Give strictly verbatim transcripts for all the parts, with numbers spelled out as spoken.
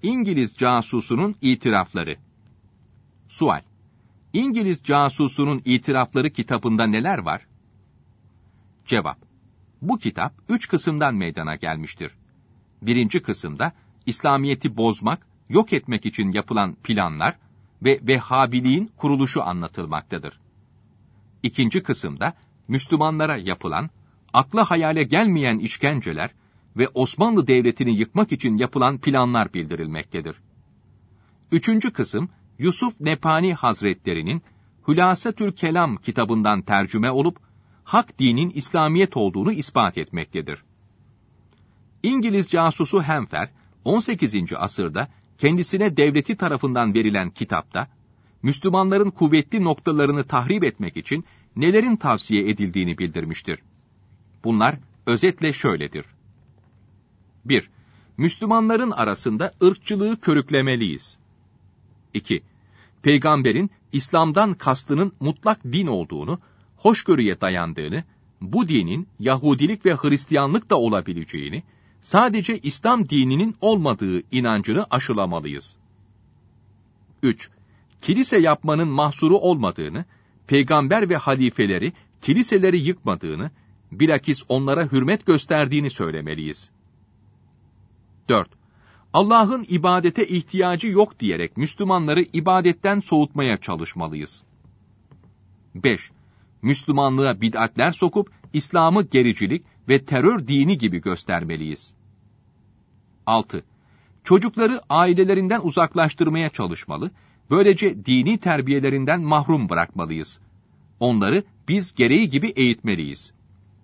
İngiliz casusunun itirafları. Sual: İngiliz casusunun itirafları kitabında neler var? Cevap: Bu kitap üç kısımdan meydana gelmiştir. Birinci kısımda İslamiyet'i bozmak, yok etmek için yapılan planlar ve Vehhabiliğin kuruluşu anlatılmaktadır. İkinci kısımda Müslümanlara yapılan, akla hayale gelmeyen işkenceler ve Osmanlı Devleti'ni yıkmak için yapılan planlar bildirilmektedir. Üçüncü kısım, Yusuf Nepani Hazretleri'nin Hülasatül Kelam kitabından tercüme olup, hak dinin İslamiyet olduğunu ispat etmektedir. İngiliz casusu Henfer, on sekizinci asırda kendisine devleti tarafından verilen kitapta, Müslümanların kuvvetli noktalarını tahrip etmek için nelerin tavsiye edildiğini bildirmiştir. Bunlar özetle şöyledir. bir. Müslümanların arasında ırkçılığı körüklemeliyiz. iki. Peygamberin İslam'dan kastının mutlak din olduğunu, hoşgörüye dayandığını, bu dinin Yahudilik ve Hristiyanlık da olabileceğini, sadece İslam dininin olmadığı inancını aşılamalıyız. üç. Kilise yapmanın mahsuru olmadığını, peygamber ve halifeleri kiliseleri yıkmadığını, bilakis onlara hürmet gösterdiğini söylemeliyiz. dört. Allah'ın ibadete ihtiyacı yok diyerek Müslümanları ibadetten soğutmaya çalışmalıyız. beş. Müslümanlığa bid'atler sokup İslam'ı gericilik ve terör dini gibi göstermeliyiz. altı. Çocukları ailelerinden uzaklaştırmaya çalışmalı, böylece dini terbiyelerinden mahrum bırakmalıyız. Onları biz gereği gibi eğitmeliyiz.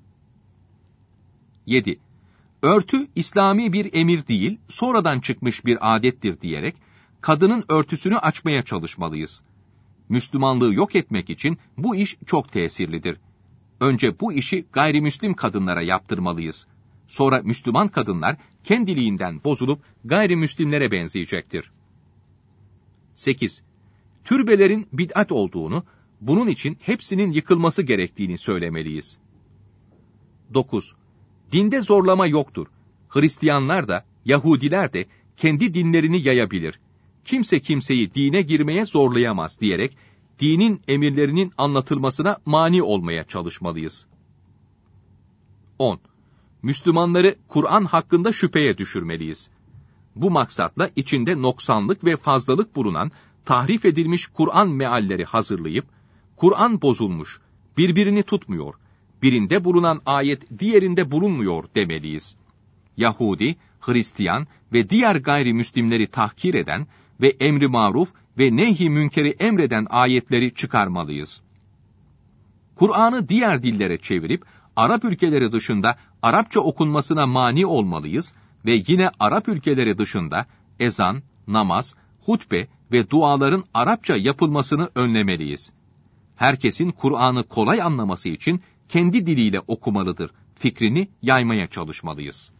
yedi. Örtü İslami bir emir değil, sonradan çıkmış bir adettir diyerek kadının örtüsünü açmaya çalışmalıyız. Müslümanlığı yok etmek için bu iş çok tesirlidir. Önce bu işi gayrimüslim kadınlara yaptırmalıyız. Sonra Müslüman kadınlar kendiliğinden bozulup gayrimüslimlere benzeyecektir. sekiz. Türbelerin bid'at olduğunu, bunun için hepsinin yıkılması gerektiğini söylemeliyiz. dokuz. Dinde zorlama yoktur. Hristiyanlar da, Yahudiler de kendi dinlerini yayabilir. Kimse kimseyi dine girmeye zorlayamaz diyerek, dinin emirlerinin anlatılmasına mani olmaya çalışmalıyız. on. Müslümanları Kur'an hakkında şüpheye düşürmeliyiz. Bu maksatla içinde noksanlık ve fazlalık bulunan, tahrif edilmiş Kur'an mealleri hazırlayıp, Kur'an bozulmuş, birbirini tutmuyor, birinde bulunan ayet diğerinde bulunmuyor demeliyiz. Yahudi, Hristiyan ve diğer gayrimüslimleri tahkir eden ve emri maruf ve nehy-i münkeri emreden ayetleri çıkarmalıyız. Kur'an'ı diğer dillere çevirip, Arap ülkeleri dışında Arapça okunmasına mani olmalıyız ve yine Arap ülkeleri dışında ezan, namaz, hutbe ve duaların Arapça yapılmasını önlemeliyiz. Herkesin Kur'an'ı kolay anlaması için kendi diliyle okumalıdır fikrini yaymaya çalışmalıyız.